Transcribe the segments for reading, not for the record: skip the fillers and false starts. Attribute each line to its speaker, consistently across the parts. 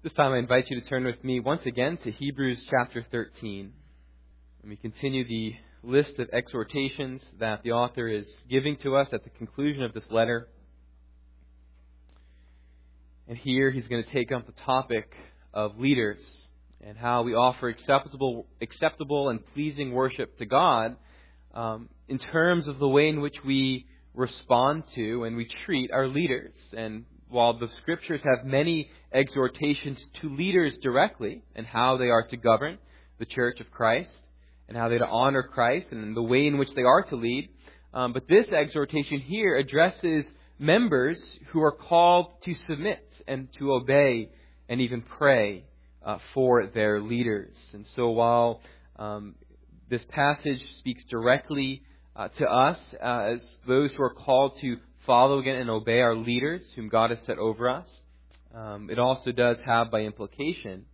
Speaker 1: This time I invite you to turn with me once again to Hebrews chapter 13. And we continue the list of exhortations that the author is giving to us at the conclusion of this letter. And here he's going to take up the topic of leaders and how we offer acceptable and pleasing worship to God in terms of the way in which we respond to and we treat our leaders. And while the Scriptures have many exhortations to leaders directly and how they are to govern the Church of Christ and how they are to honor Christ and the way in which they are to lead, but this exhortation here addresses members who are called to submit and to obey and even pray for their leaders. And so while this passage speaks directly to us as those who are called to follow again and obey our leaders whom God has set over us, it also does have by implication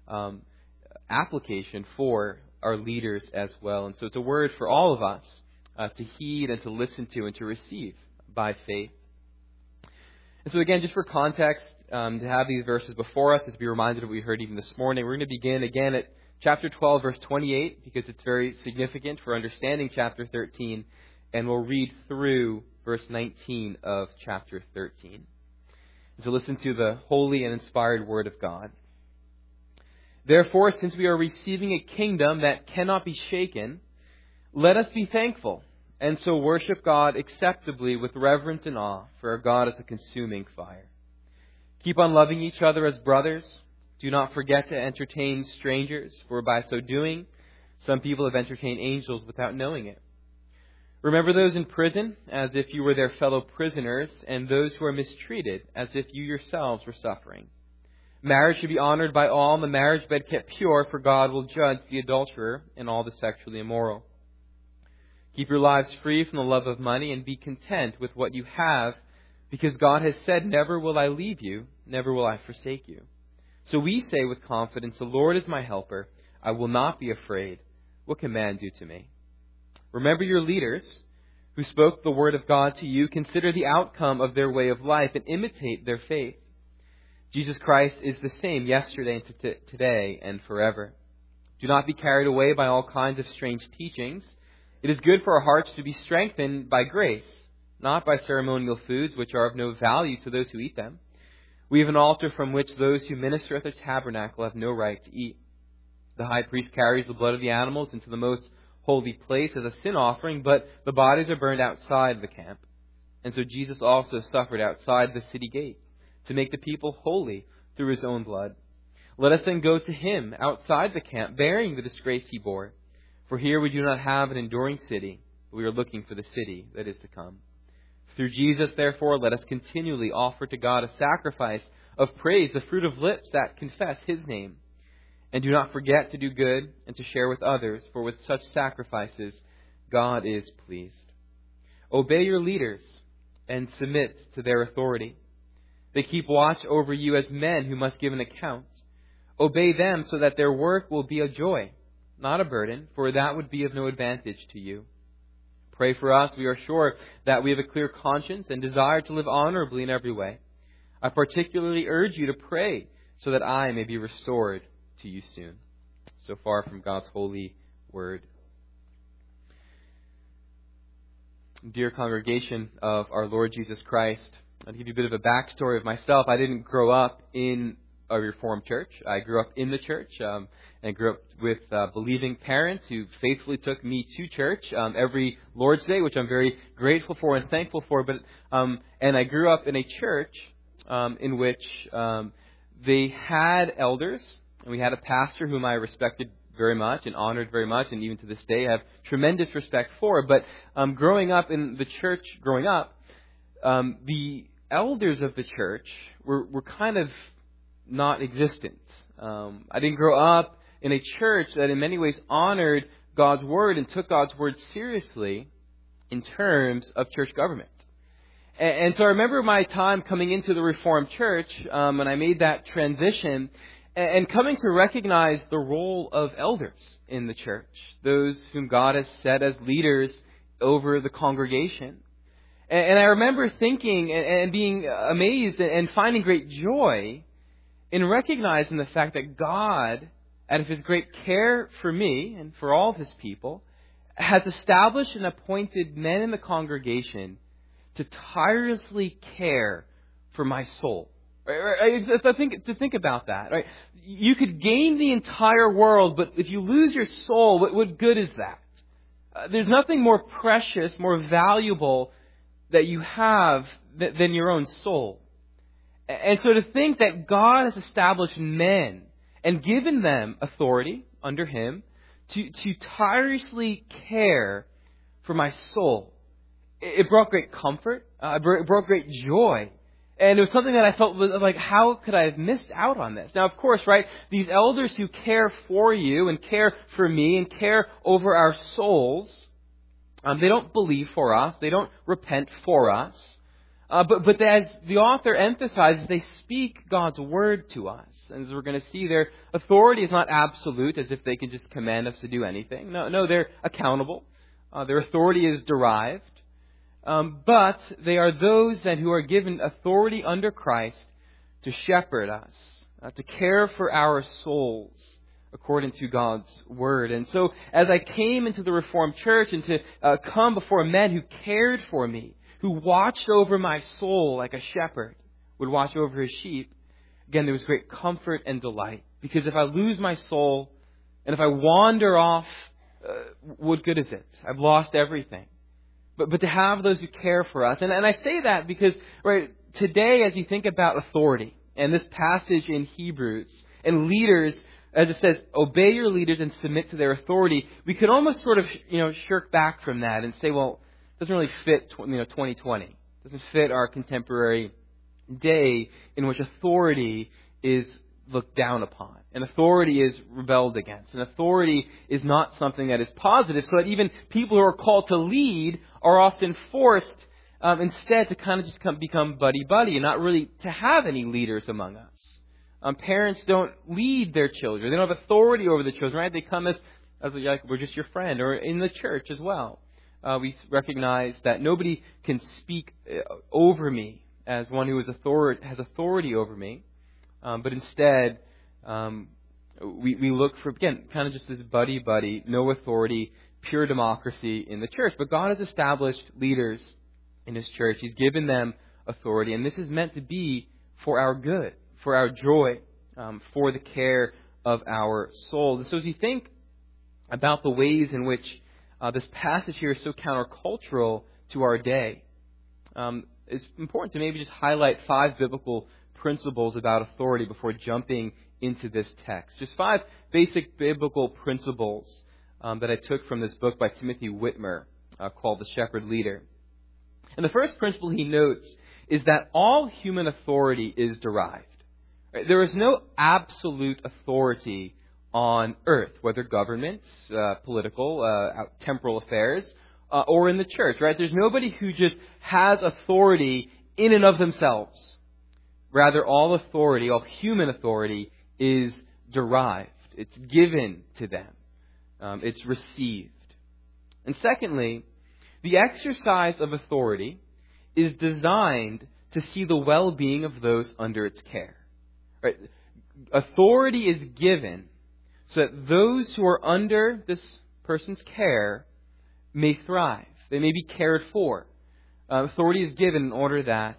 Speaker 1: application for our leaders as well. And so it's a word for all of us to heed and to listen to and to receive by faith. And so again, just for context, to have these verses before us, and to be reminded of what we heard even this morning, we're going to begin again at chapter 12, verse 28, because it's very significant for understanding chapter 13, and we'll read through verse 19 of chapter 13. So listen to the holy and inspired word of God. Therefore, since we are receiving a kingdom that cannot be shaken, let us be thankful, and so worship God acceptably with reverence and awe, for our God is a consuming fire. Keep on loving each other as brothers. Do not forget to entertain strangers, for by so doing, some people have entertained angels without knowing it. Remember those in prison as if you were their fellow prisoners, and those who are mistreated as if you yourselves were suffering. Marriage should be honored by all, and the marriage bed kept pure, for God will judge the adulterer and all the sexually immoral. Keep your lives free from the love of money, and be content with what you have, because God has said, "Never will I leave you, never will I forsake you." So we say with confidence, "The Lord is my helper. I will not be afraid. What can man do to me?" Remember your leaders who spoke the word of God to you. Consider the outcome of their way of life and imitate their faith. Jesus Christ is the same yesterday and today and forever. Do not be carried away by all kinds of strange teachings. It is good for our hearts to be strengthened by grace, not by ceremonial foods which are of no value to those who eat them. We have an altar from which those who minister at the tabernacle have no right to eat. The high priest carries the blood of the animals into the most holy place as a sin offering, but the bodies are burned outside the camp. And so Jesus also suffered outside the city gate to make the people holy through his own blood. Let us then go to him outside the camp, bearing the disgrace he bore. For here we do not have an enduring city, but we are looking for the city that is to come. Through Jesus, therefore, let us continually offer to God a sacrifice of praise, the fruit of lips that confess his name. And do not forget to do good and to share with others, for with such sacrifices God is pleased. Obey your leaders and submit to their authority. They keep watch over you as men who must give an account. Obey them so that their work will be a joy, not a burden, for that would be of no advantage to you. Pray for us. We are sure that we have a clear conscience and desire to live honorably in every way. I particularly urge you to pray so that I may be restored to you soon. So far from God's holy word. Dear congregation of our Lord Jesus Christ, I'll give you a bit of a backstory of myself. I didn't grow up in a Reformed church. I grew up in the church and grew up with believing parents who faithfully took me to church every Lord's Day, which I'm very grateful for and thankful for. But and I grew up in a church in which they had elders, and we had a pastor whom I respected very much and honored very much, and even to this day have tremendous respect for. But growing up in the church, the elders of the church were kind of not existent. I didn't grow up in a church that in many ways honored God's word and took God's word seriously in terms of church government. And so I remember my time coming into the Reformed church when I made that transition and coming to recognize the role of elders in the church, those whom God has set as leaders over the congregation. And I remember thinking and being amazed and finding great joy in recognizing the fact that God, out of His great care for me and for all of His people, has established and appointed men in the congregation to tirelessly care for my soul. Right? To think about that. Right? You could gain the entire world, but if you lose your soul, what good is that? There's nothing more precious, more valuable that you have than your own soul. And so to think that God has established men and given them authority under Him to tirelessly care for my soul, it brought great comfort. It brought great joy. And it was something that I felt was like, how could I have missed out on this? Now, of course, right, these elders who care for you and care for me and care over our souls, they don't believe for us. They don't repent for us. But as the author emphasizes, they speak God's word to us. And as we're going to see, their authority is not absolute, as if they can just command us to do anything. No, they're accountable. Their authority is derived. But they are those then who are given authority under Christ to shepherd us, to care for our souls according to God's Word. And so as I came into the Reformed Church and to come before men who cared for me, who watched over my soul like a shepherd would watch over his sheep, again, there was great comfort and delight. Because if I lose my soul and if I wander off, what good is it? I've lost everything. But to have those who care for us. And I say that because, right, today as you think about authority and this passage in Hebrews and leaders, as it says, obey your leaders and submit to their authority, we could almost sort of, shirk back from that and say, well, it doesn't really fit, 2020. It doesn't fit our contemporary day in which authority is looked down upon. And authority is rebelled against. And authority is not something that is positive, so that even people who are called to lead are often forced instead to kind of just become buddy-buddy and not really to have any leaders among us. Parents don't lead their children. They don't have authority over the children, right? They come as like, we're just your friend, or in the church as well. We recognize that nobody can speak over me as one who has authority over me. But instead, we look for, again, kind of just this buddy-buddy, no authority, pure democracy in the church. But God has established leaders in His church. He's given them authority. And this is meant to be for our good, for our joy, for the care of our souls. And so as you think about the ways in which this passage here is so countercultural to our day, it's important to maybe just highlight 5 biblical principles about authority before jumping into this text. Just 5 basic biblical principles that I took from this book by Timothy Whitmer called The Shepherd Leader. And the first principle he notes is that all human authority is derived. Right? There is no absolute authority on earth, whether governments, political, temporal affairs, or in the church. Right? There's nobody who just has authority in and of themselves. Rather, all authority, all human authority, is derived. It's given to them. It's received. And secondly, the exercise of authority is designed to see the well-being of those under its care. Right? Authority is given so that those who are under this person's care may thrive. They may be cared for. Authority is given in order that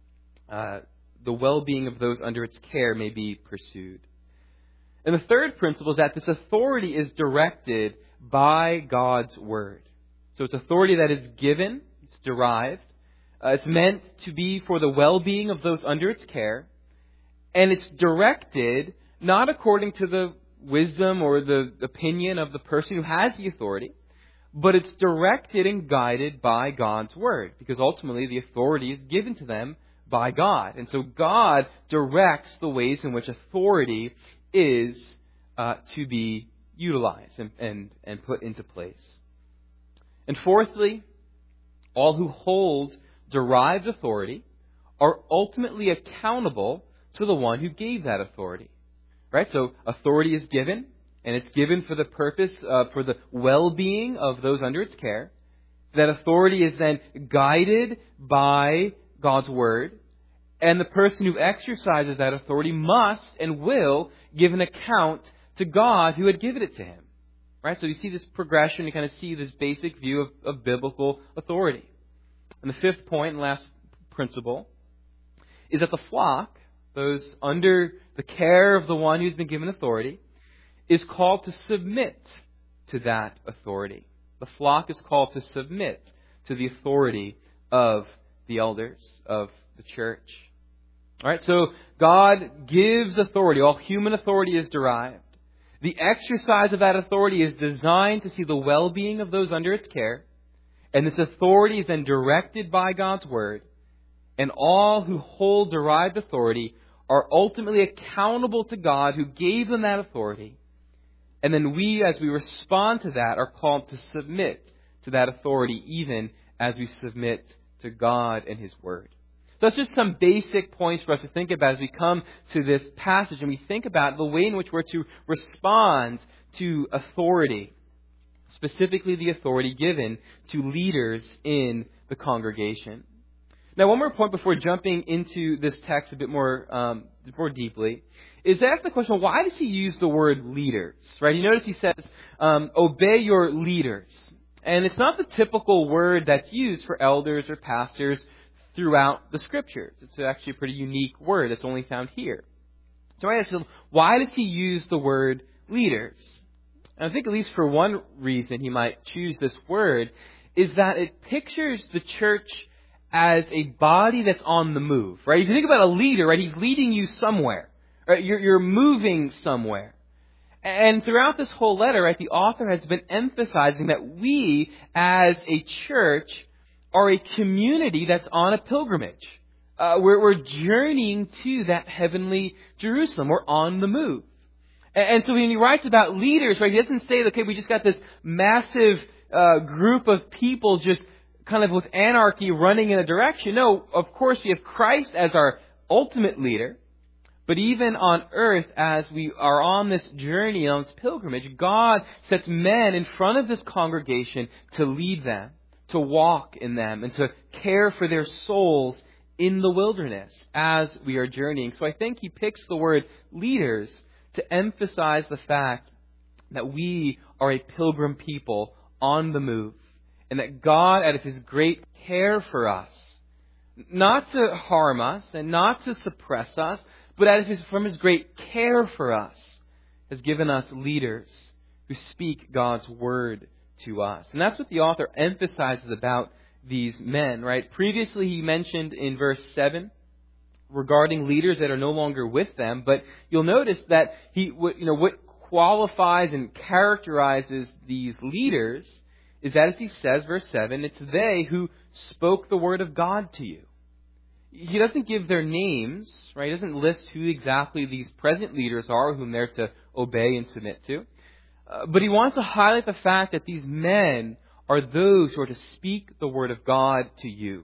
Speaker 1: the well-being of those under its care may be pursued. And the third principle is that this authority is directed by God's Word. So it's authority that is given, it's derived, it's meant to be for the well-being of those under its care, and it's directed not according to the wisdom or the opinion of the person who has the authority, but it's directed and guided by God's Word, because ultimately the authority is given to them by God. And so God directs the ways in which authority is to be utilized and put into place. And fourthly, all who hold derived authority are ultimately accountable to the one who gave that authority. Right? So authority is given, and it's given for the purpose, for the well-being of those under its care. That authority is then guided by God's Word, And the person who exercises that authority must and will give an account to God who had given it to him. Right? So you see this progression, you kind of see this basic view of biblical authority. And the fifth point and last principle is that the flock, those under the care of the one who's been given authority, is called to submit to that authority. The flock is called to submit to the authority of the elders of the church. All right, so God gives authority. All human authority is derived. The exercise of that authority is designed to see the well-being of those under its care. And this authority is then directed by God's Word. And all who hold derived authority are ultimately accountable to God who gave them that authority. And then we, as we respond to that, are called to submit to that authority even as we submit to God and His Word. So that's just some basic points for us to think about as we come to this passage and we think about the way in which we're to respond to authority, specifically the authority given to leaders in the congregation. Now, one more point before jumping into this text a bit more deeply is to ask the question, why does he use the word leaders? Right? You notice he says, obey your leaders. And it's not the typical word that's used for elders or pastors throughout the Scriptures. It's actually a pretty unique word that's only found here. So I asked him, why does he use the word leaders? And I think at least for one reason he might choose this word is that it pictures the church as a body that's on the move. Right? If you think about a leader, right, he's leading you somewhere. Right? You're moving somewhere. And throughout this whole letter, right, the author has been emphasizing that we as a church are a community that's on a pilgrimage. We're journeying to that heavenly Jerusalem. We're on the move. And so when he writes about leaders, right, he doesn't say, okay, we just got this massive group of people just kind of with anarchy running in a direction. No, of course we have Christ as our ultimate leader. But even on earth, as we are on this journey, on this pilgrimage, God sets men in front of this congregation to lead them, to walk in them, and to care for their souls in the wilderness as we are journeying. So I think he picks the word leaders to emphasize the fact that we are a pilgrim people on the move, and that God, out of His great care for us, not to harm us and not to suppress us, but from His great care for us, has given us leaders who speak God's word to us. And that's what the author emphasizes about these men, right? Previously he mentioned in verse 7 regarding leaders that are no longer with them, but you'll notice that what qualifies and characterizes these leaders is that, as he says, verse 7, it's they who spoke the word of God to you. He doesn't give their names, right? He doesn't list who exactly these present leaders are whom they're to obey and submit to. But he wants to highlight the fact that these men are those who are to speak the word of God to you.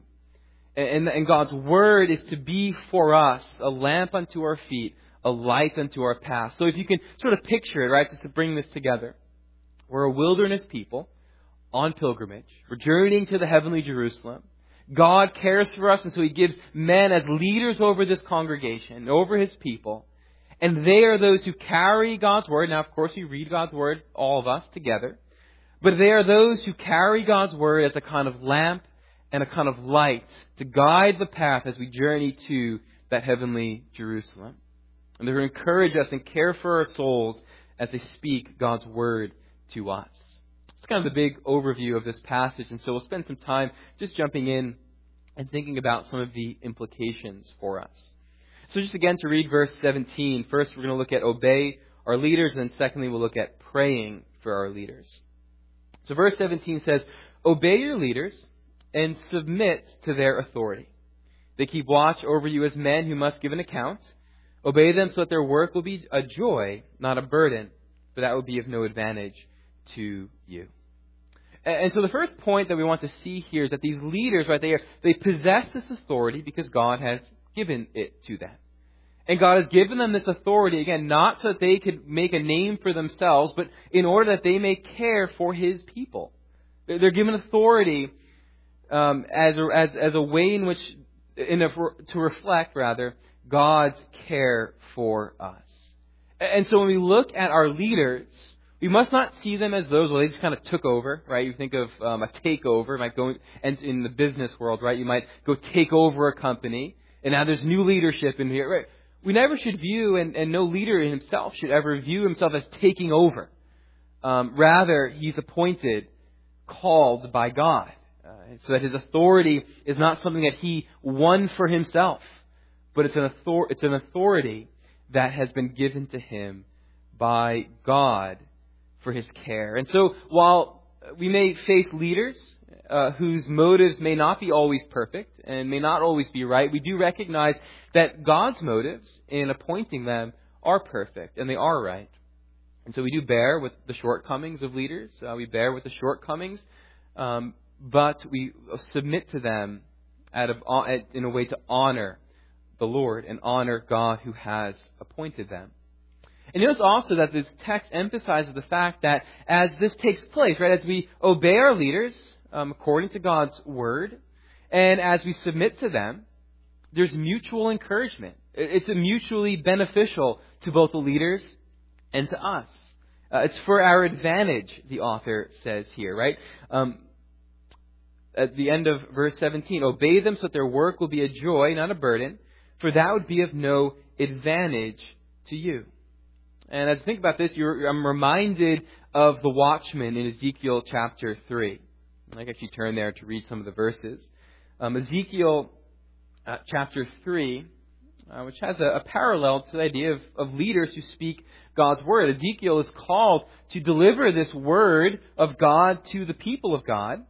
Speaker 1: And God's word is to be for us a lamp unto our feet, a light unto our path. So if you can sort of picture it, right, just to bring this together. We're a wilderness people on pilgrimage. We're journeying to the heavenly Jerusalem. God cares for us, and so He gives men as leaders over this congregation, over His people. And they are those who carry God's Word. Now, of course, we read God's Word, all of us, together. But they are those who carry God's Word as a kind of lamp and a kind of light to guide the path as we journey to that heavenly Jerusalem. And they're to encourage us and care for our souls as they speak God's Word to us. It's kind of the big overview of this passage, and so we'll spend some time just jumping in and thinking about some of the implications for us. So just again to read verse 17, first we're going to look at obey our leaders, and then secondly we'll look at praying for our leaders. So verse 17 says, obey your leaders and submit to their authority. They keep watch over you as men who must give an account. Obey them so that their work will be a joy, not a burden, for that would be of no advantage to you. And so the first point that we want to see here is that these leaders, right, they possess this authority because God has given it to them. And God has given them this authority, again, not so that they could make a name for themselves, but in order that they may care for His people. They're given authority as a way in which to reflect, rather, God's care for us. And so when we look at our leaders, we must not see them as those, well, they just kind of took over, right? You think of a takeover, might go in the business world, right? You might go take over a company, and now there's new leadership in here, right? We never should view, and no leader himself should ever view himself as taking over. Rather, he's appointed, called by God, so that his authority is not something that he won for himself, but it's an authority that has been given to him by God for his care. And so while we may face leaders whose motives may not be always perfect and may not always be right, we do recognize that God's motives in appointing them are perfect and they are right. And so we do bear with the shortcomings of leaders. We bear with the shortcomings, but we submit to them in a way to honor the Lord and honor God who has appointed them. And notice also that this text emphasizes the fact that as this takes place, right, as we obey our leaders according to God's word, and as we submit to them, there's mutual encouragement. It's mutually beneficial to both the leaders and to us. It's for our advantage, the author says here, right? At the end of verse 17, obey them so that their work will be a joy, not a burden, for that would be of no advantage to you. And as I think about this, I'm reminded of the watchman in Ezekiel chapter 3. I guess you turn there to read some of the verses. Ezekiel chapter 3, which has a parallel to the idea of leaders who speak God's word. Ezekiel is called to deliver this word of God to the people of God.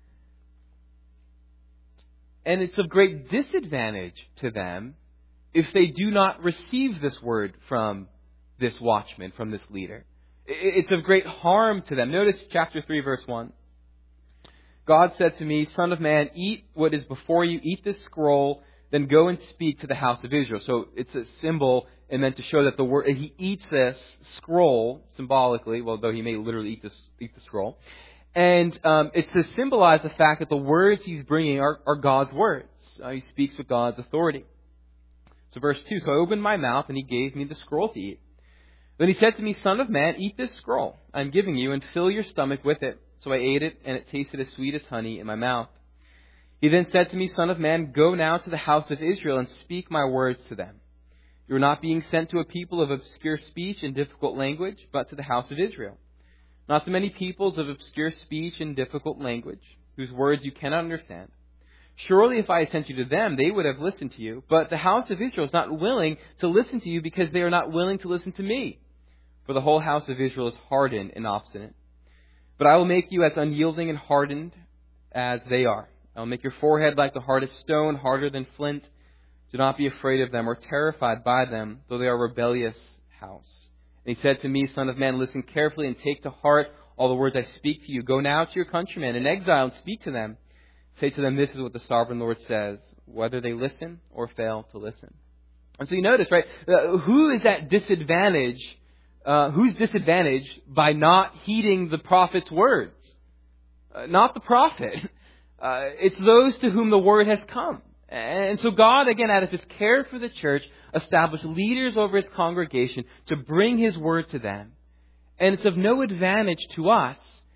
Speaker 1: And it's of great disadvantage to them if they do not receive this word from this watchman, from this leader. It's of great harm to them. Notice chapter 3, verse 1. God said to me, Son of man, eat what is before you, eat this scroll, then go and speak to the house of Israel. So it's a symbol, and then to show that the word, he eats this scroll symbolically, well, though he may literally eat the scroll. And it's to symbolize the fact that the words he's bringing are God's words. He speaks with God's authority. So verse 2, so I opened my mouth, and he gave me the scroll to eat. Then he said to me, Son of man, eat this scroll I'm giving you, and fill your stomach with it. So I ate it, and it tasted as sweet as honey in my mouth. He then said to me, Son of man, go now to the house of Israel and speak my words to them. You are not being sent to a people of obscure speech and difficult language, but to the house of Israel. Not to many peoples of obscure speech and difficult language, whose words you cannot understand. Surely if I had sent you to them, they would have listened to you. But the house of Israel is not willing to listen to you because they are not willing to listen to me. For the whole house of Israel is hardened and obstinate. But I will make you as unyielding and hardened as they are. I will make your forehead like the hardest stone, harder than flint. Do not be afraid of them or terrified by them, though they are a rebellious house. And he said to me, Son of man, listen carefully and take to heart all the words I speak to you. Go now to your countrymen in exile and speak to them. Say to them, this is what the sovereign Lord says, whether they listen or fail to listen. And so you notice, right, who is at disadvantage? Who's disadvantaged by not heeding the prophet's words? Not the prophet. It's those to whom the word has come. And so God, again, out of his care for the church, established leaders over his congregation to bring his word to them. And it's of no advantage to us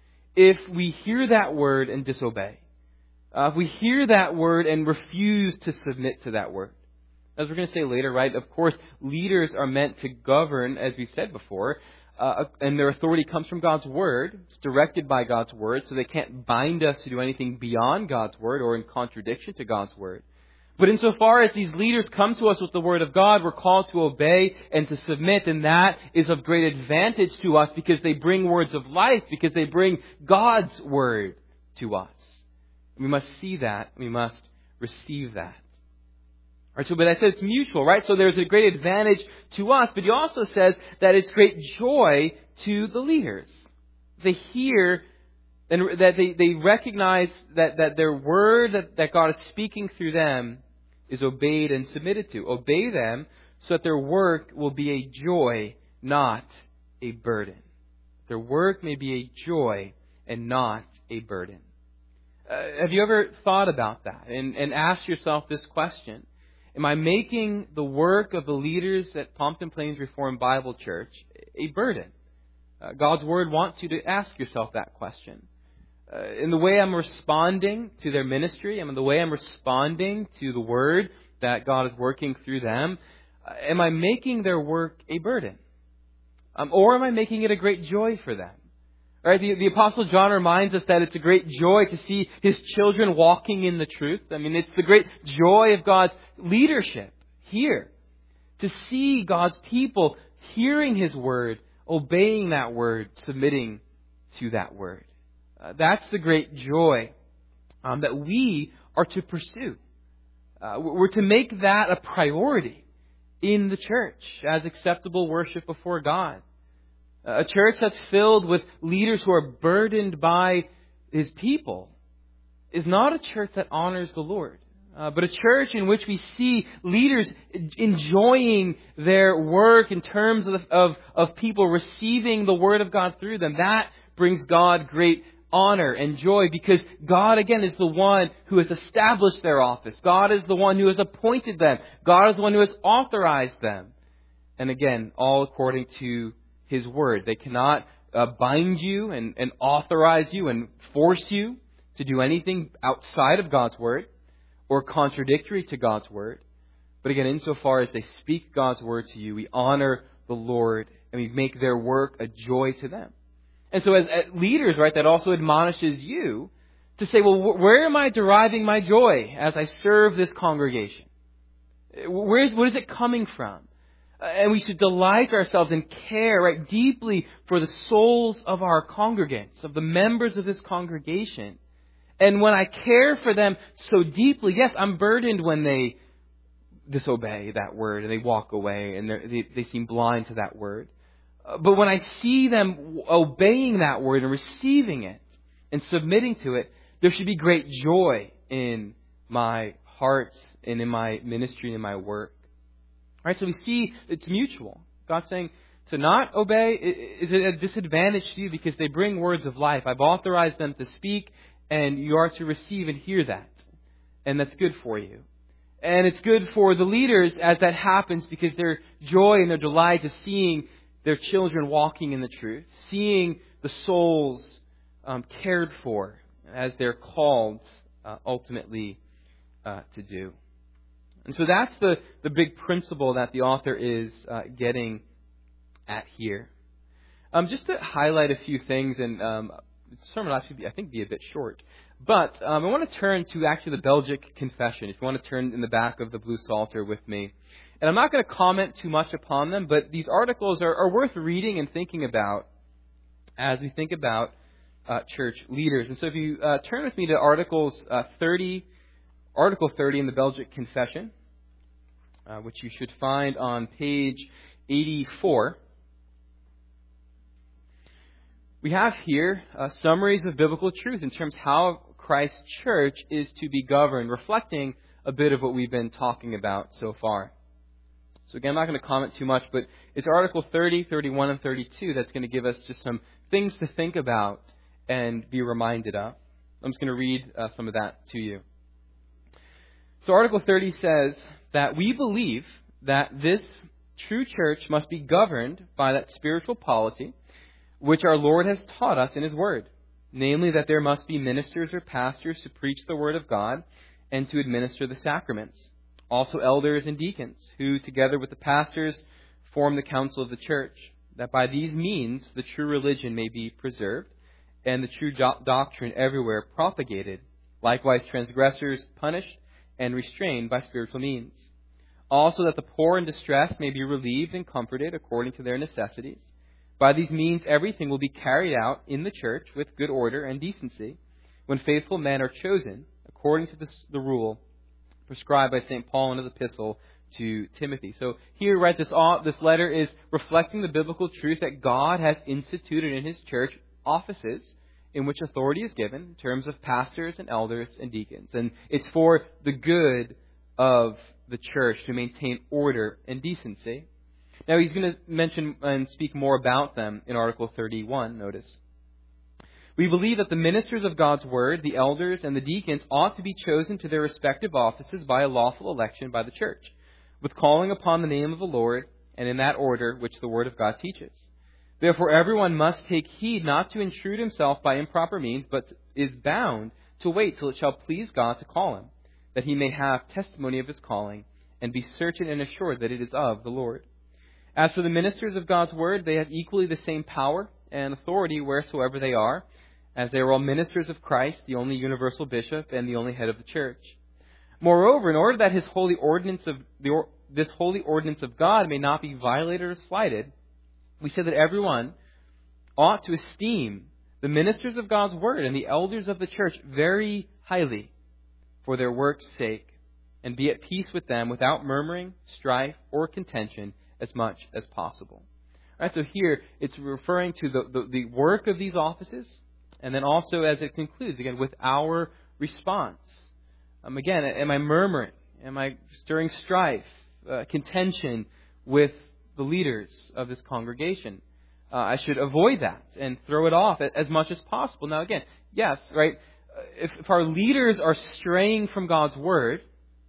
Speaker 1: if we hear that word and disobey. If we hear that word and refuse to submit to that word. As we're going to say later, right, of course, leaders are meant to govern, as we said before, and their authority comes from God's word. It's directed by God's word, so they can't bind us to do anything beyond God's word or in contradiction to God's word. But insofar as these leaders come to us with the word of God, we're called to obey and to submit, and that is of great advantage to us because they bring words of life, because they bring God's word to us. We must see that. We must receive that. All right, so, but I said it's mutual, right? So there's a great advantage to us, but he also says that it's great joy to the leaders. They hear and that they recognize that their word that God is speaking through them is obeyed and submitted to. Obey them so that their work will be a joy, not a burden. Their work may be a joy and not a burden. Have you ever thought about that and asked yourself this question? Am I making the work of the leaders at Pompton Plains Reformed Bible Church a burden? God's Word wants you to ask yourself that question. In the way I'm responding to their ministry, in the way I'm responding to the Word that God is working through them, am I making their work a burden? Or am I making it a great joy for them? Right? The Apostle John reminds us that it's a great joy to see his children walking in the truth. I mean, it's the great joy of God's leadership here. To see God's people hearing His Word, obeying that Word, submitting to that Word. That's the great joy that we are to pursue. We're to make that a priority in the church as acceptable worship before God. A church that's filled with leaders who are burdened by His people is not a church that honors the Lord, but a church in which we see leaders enjoying their work in terms of people receiving the Word of God through them. That brings God great honor and joy, because God, again, is the one who has established their office. God is the one who has appointed them. God is the one who has authorized them. And again, all according to His Word. They cannot bind you and authorize you and force you to do anything outside of God's Word or contradictory to God's Word. But again, insofar as they speak God's Word to you, we honor the Lord and we make their work a joy to them. And so as leaders, right, that also admonishes you to say, well, where am I deriving my joy as I serve this congregation? What is it coming from? And we should delight ourselves and care, right, deeply for the souls of our congregants, of the members of this congregation. And when I care for them so deeply, yes, I'm burdened when they disobey that Word and they walk away and they seem blind to that Word. But when I see them obeying that Word and receiving it and submitting to it, there should be great joy in my heart and in my ministry and in my work. All right, so we see it's mutual. God's saying to not obey is a disadvantage to you because they bring words of life. I've authorized them to speak, and you are to receive and hear that. And that's good for you. And it's good for the leaders as that happens, because their joy and their delight is seeing their children walking in the truth, seeing the souls cared for as they're called ultimately to do. And so that's the big principle that the author is getting at here. Just to highlight a few things, and the sermon will actually be a bit short. But I want to turn to actually the Belgic Confession. If you want to turn in the back of the Blue Psalter with me. And I'm not going to comment too much upon them, but these articles are worth reading and thinking about as we think about church leaders. And so if you turn with me to Article 30 in the Belgic Confession, which you should find on page 84. We have here summaries of biblical truth in terms of how Christ's church is to be governed, reflecting a bit of what we've been talking about so far. So again, I'm not going to comment too much, but it's Article 30, 31, and 32 that's going to give us just some things to think about and be reminded of. I'm just going to read some of that to you. So Article 30 says that we believe that this true church must be governed by that spiritual polity which our Lord has taught us in His Word, namely that there must be ministers or pastors to preach the Word of God and to administer the sacraments, also elders and deacons, who together with the pastors form the council of the church, that by these means the true religion may be preserved and the true doctrine everywhere propagated, likewise transgressors punished and restrained by spiritual means. Also that the poor and distressed may be relieved and comforted according to their necessities. By these means everything will be carried out in the church with good order and decency, when faithful men are chosen according to the rule prescribed by St. Paul in his epistle to Timothy. So here, right, this letter is reflecting the biblical truth that God has instituted in His church offices in which authority is given in terms of pastors and elders and deacons. And it's for the good of the church to maintain order and decency. Now he's going to mention and speak more about them in Article 31, notice. We believe that the ministers of God's word, the elders and the deacons, ought to be chosen to their respective offices by a lawful election by the church, with calling upon the name of the Lord, and in that order which the word of God teaches. Therefore everyone must take heed not to intrude himself by improper means, but is bound to wait till it shall please God to call him, that he may have testimony of his calling, and be certain and assured that it is of the Lord. As for the ministers of God's word, they have equally the same power and authority wheresoever they are, as they are all ministers of Christ, the only universal bishop and the only head of the church. Moreover, in order that this holy ordinance of God may not be violated or slighted, we say that everyone ought to esteem the ministers of God's word and the elders of the church very highly for their work's sake, and be at peace with them without murmuring, strife, or contention as much as possible. All right, so here it's referring to the work of these offices, and then also as it concludes, again, with our response. Again, am I murmuring? Am I stirring strife, contention with the leaders of this congregation? I should avoid that and throw it off as much as possible. Now again, yes, right, if our leaders are straying from God's word,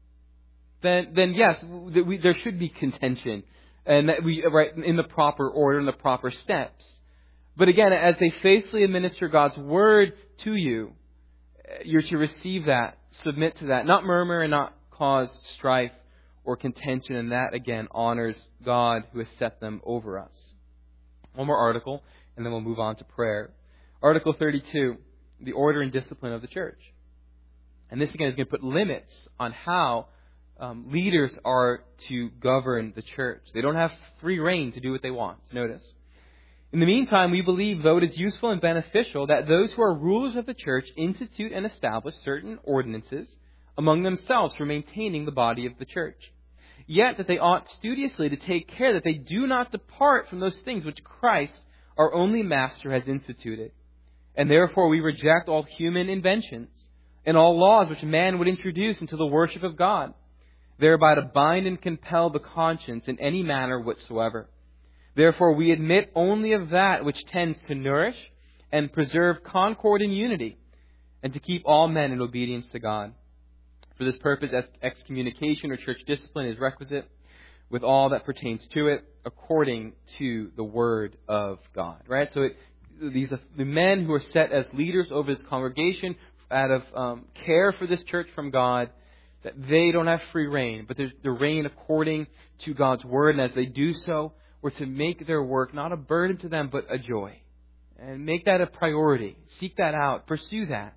Speaker 1: then yes, there should be contention, and that we, right, in the proper order, in the proper steps. But again, as they faithfully administer God's word to you, you're to receive that, submit to that, not murmur and not cause strife or contention, and that again honors God who has set them over us. One more article, and then we'll move on to prayer. Article 32, the order and discipline of the church. And this again is going to put limits on how leaders are to govern the church. They don't have free rein to do what they want. Notice. In the meantime, we believe, though it is useful and beneficial, that those who are rulers of the church institute and establish certain ordinances among themselves for maintaining the body of the church. Yet that they ought studiously to take care that they do not depart from those things which Christ, our only Master, has instituted. And therefore we reject all human inventions and all laws which man would introduce into the worship of God, thereby to bind and compel the conscience in any manner whatsoever. Therefore we admit only of that which tends to nourish and preserve concord and unity, and to keep all men in obedience to God. For this purpose, excommunication or church discipline is requisite, with all that pertains to it, according to the word of God. Right? So these are the men who are set as leaders over this congregation out of care for this church from God, that they don't have free rein, but they're reign according to God's word. And as they do so, we're to make their work not a burden to them, but a joy. And make that a priority. Seek that out. Pursue that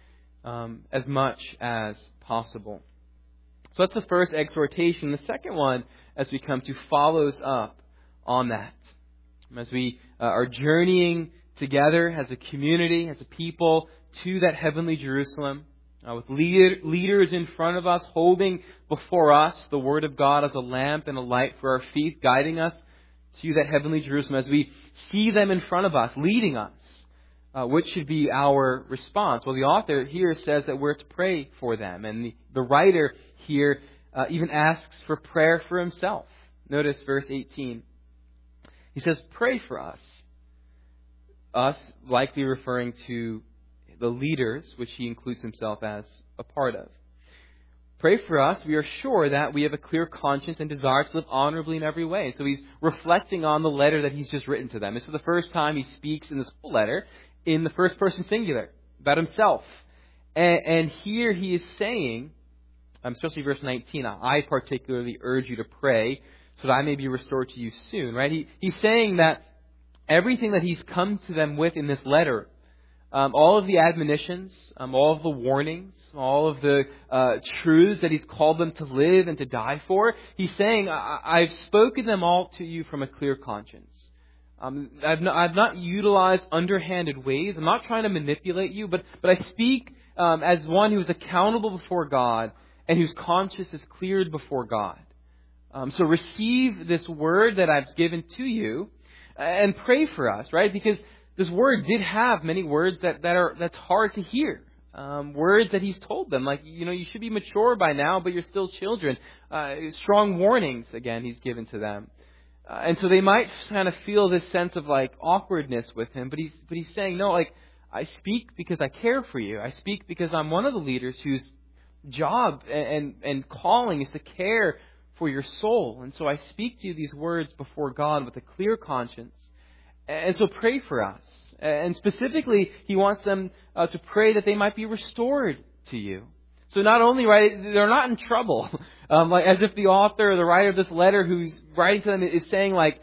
Speaker 1: as much as possible. So that's the first exhortation. The second one, as we come to, follows up on that. As we are journeying together as a community, as a people, to that heavenly Jerusalem, with leaders in front of us, holding before us the Word of God as a lamp and a light for our feet, guiding us to that heavenly Jerusalem. As we see them in front of us, leading us, what should be our response? Well, the author here says that we're to pray for them. And the writer here even asks for prayer for himself. Notice verse 18. He says, pray for us. Us, likely referring to the leaders, which he includes himself as a part of. Pray for us. We are sure that we have a clear conscience and desire to live honorably in every way. So he's reflecting on the letter that he's just written to them. This is the first time he speaks in this whole letter in the first person singular about himself. And here he is saying, especially verse 19, I particularly urge you to pray so that I may be restored to you soon. Right? He's saying that everything that he's come to them with in this letter, all of the admonitions, all of the warnings, all of the truths that he's called them to live and to die for, he's saying, I've spoken them all to you from a clear conscience. I've not utilized underhanded ways. I'm not trying to manipulate you, but I speak as one who is accountable before God and whose conscience is cleared before God. So receive this word that I've given to you and pray for us, right? Because this word did have many words that's hard to hear. Words that he's told them, like, you should be mature by now, but you're still children. Strong warnings, again, he's given to them. And so they might kind of feel this sense of like awkwardness with him, but he's saying, no, like, I speak because I care for you. I speak because I'm one of the leaders whose job and calling is to care for your soul. And so I speak to you these words before God with a clear conscience. And so pray for us. And specifically, He wants them to pray that they might be restored to you. So not only, right, they're not in trouble, like as if the author or the writer of this letter who's writing to them is saying like,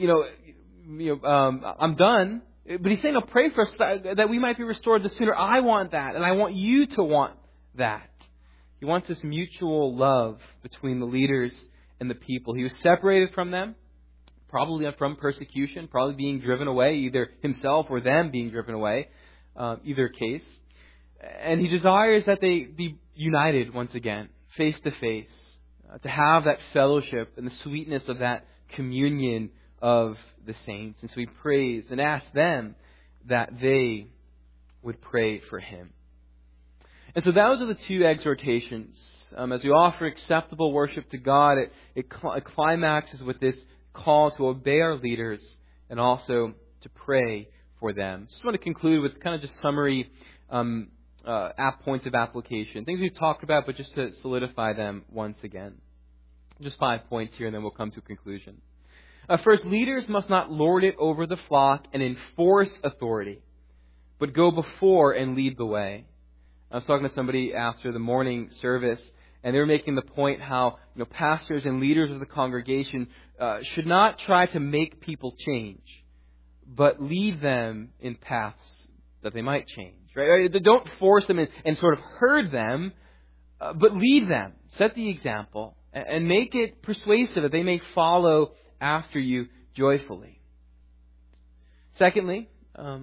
Speaker 1: I'm done. But he's saying, no, pray for us that we might be restored the sooner. I want that, and I want you to want that. He wants this mutual love between the leaders and the people. He was separated from them, probably from persecution, probably being driven away, either himself or them being driven away, either case. And he desires that they be united once again, face to face, to have that fellowship and the sweetness of that communion of the saints. And so he prays and asks them that they would pray for him. And so those are the two exhortations. As we offer acceptable worship to God, it climaxes with this call to obey our leaders and also to pray for them. Just want to conclude with kind of just summary points of application. Things we've talked about, but just to solidify them once again. Just 5 points here, and then we'll come to a conclusion. First, leaders must not lord it over the flock and enforce authority, but go before and lead the way. I was talking to somebody after the morning service, and they were making the point how pastors and leaders of the congregation should not try to make people change, but lead them in paths that they might change. Right? Don't force them and sort of herd them, but lead them. Set the example and make it persuasive that they may follow after you joyfully. Secondly,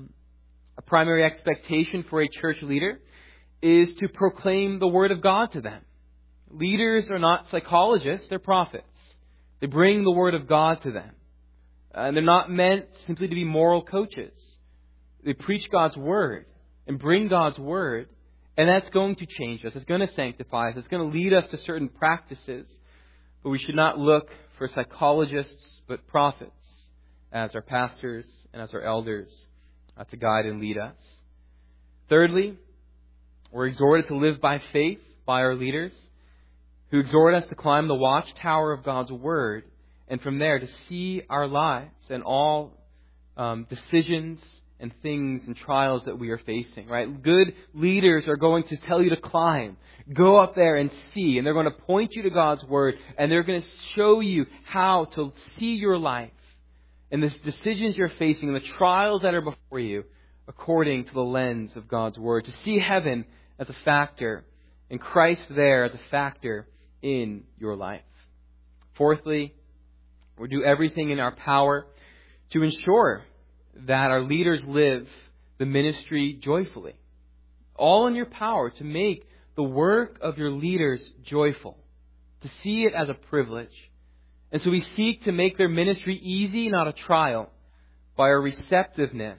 Speaker 1: a primary expectation for a church leader is to proclaim the Word of God to them. Leaders are not psychologists, they're prophets. They bring the Word of God to them. And they're not meant simply to be moral coaches. They preach God's Word and bring God's Word, and that's going to change us. It's going to sanctify us. It's going to lead us to certain practices. But we should not look for psychologists, but prophets as our pastors and as our elders to guide and lead us. Thirdly, we're exhorted to live by faith by our leaders, who exhort us to climb the watchtower of God's Word, and from there to see our lives and all decisions and things and trials that we are facing. Right? Good leaders are going to tell you to climb. Go up there and see. And they're going to point you to God's Word, and they're going to show you how to see your life and the decisions you're facing and the trials that are before you according to the lens of God's Word. To see heaven as a factor and Christ there as a factor in your life. Fourthly, we'll do everything in our power to ensure that our leaders live the ministry joyfully. All in your power to make the work of your leaders joyful, to see it as a privilege. And so we seek to make their ministry easy, not a trial, by our receptiveness.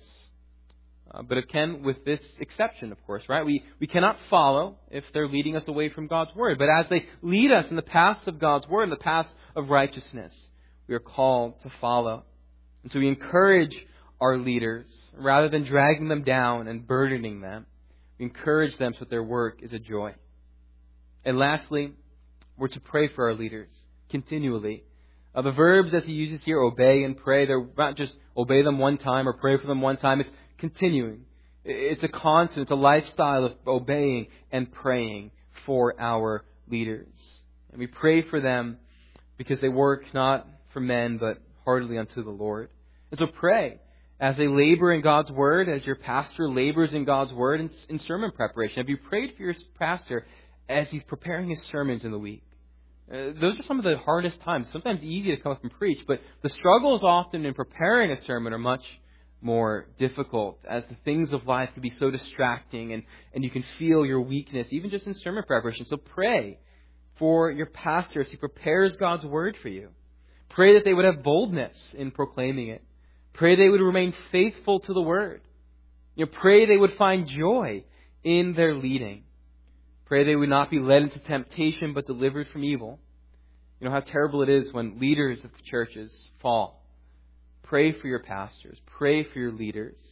Speaker 1: But it can, with this exception, of course, right? We cannot follow if they're leading us away from God's Word. But as they lead us in the paths of God's Word, in the paths of righteousness, we are called to follow. And so we encourage our leaders, rather than dragging them down and burdening them. We encourage them so that their work is a joy. And lastly, we're to pray for our leaders continually. The verbs as he uses here, obey and pray, they're not just obey them one time or pray for them one time. It's continuing. It's a constant, it's a lifestyle of obeying and praying for our leaders. And we pray for them because they work not for men, but heartily unto the Lord. And so pray as they labor in God's Word, as your pastor labors in God's Word in sermon preparation. Have you prayed for your pastor as he's preparing his sermons in the week? Those are some of the hardest times. Sometimes easy to come up and preach, but the struggles often in preparing a sermon are much more difficult, as the things of life can be so distracting and you can feel your weakness, even just in sermon preparation. So pray for your pastor as he prepares God's Word for you. Pray that they would have boldness in proclaiming it. Pray they would remain faithful to the Word. Pray they would find joy in their leading. Pray they would not be led into temptation, but delivered from evil. You know how terrible it is when leaders of churches fall. Pray for your pastors. Pray for your leaders.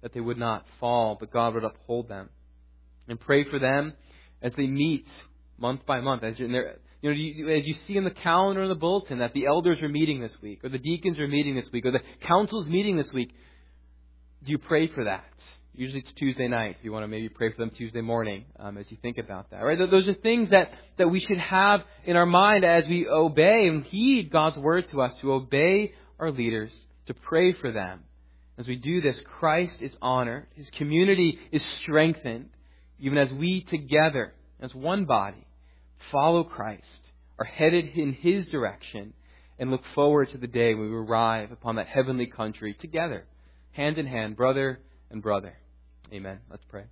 Speaker 1: that they would not fall, but God would uphold them. And pray for them as they meet month by month. As you see in the calendar and the bulletin that the elders are meeting this week, or the deacons are meeting this week, or the council's meeting this week. Do you pray for that? Usually it's Tuesday night. You want to maybe pray for them Tuesday morning as you think about that. Right? Those are things that we should have in our mind as we obey and heed God's word to us, to obey our leaders, to pray for them. As we do this, Christ is honored. His community is strengthened, even as we together, as one body, follow Christ, are headed in His direction, and look forward to the day when we arrive upon that heavenly country together, hand in hand, brother and brother. Amen. Let's pray.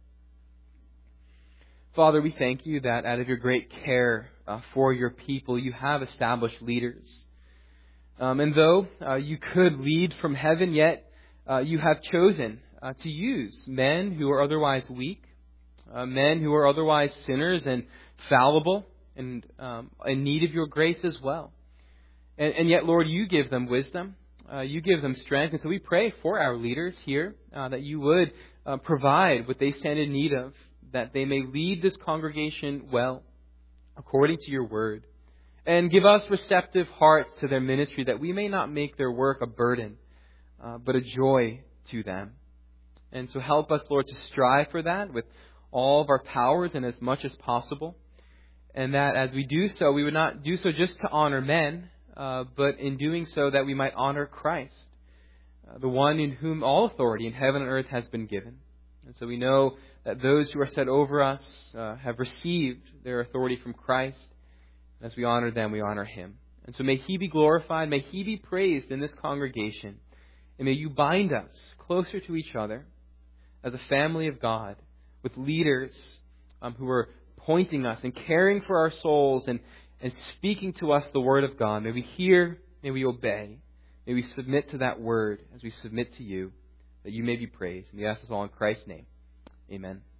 Speaker 1: Father, we thank You that out of Your great care for Your people, You have established leaders. And though You could lead from heaven, yet You have chosen to use men who are otherwise weak, men who are otherwise sinners and fallible and in need of Your grace as well. And yet, Lord, You give them wisdom. You give them strength. And so we pray for our leaders here that You would provide what they stand in need of, that they may lead this congregation well, according to Your word. And give us receptive hearts to their ministry, that we may not make their work a burden, but a joy to them. And so help us, Lord, to strive for that with all of our powers and as much as possible. And that as we do so, we would not do so just to honor men, but in doing so that we might honor Christ, the one in whom all authority in heaven and earth has been given. And so we know that those who are set over us have received their authority from Christ. As we honor them, we honor Him. And so may He be glorified, may He be praised in this congregation. And may You bind us closer to each other as a family of God, with leaders who are pointing us and caring for our souls and speaking to us the Word of God. May we hear, may we obey, may we submit to that Word as we submit to You, that You may be praised. And we ask this all in Christ's name. Amen.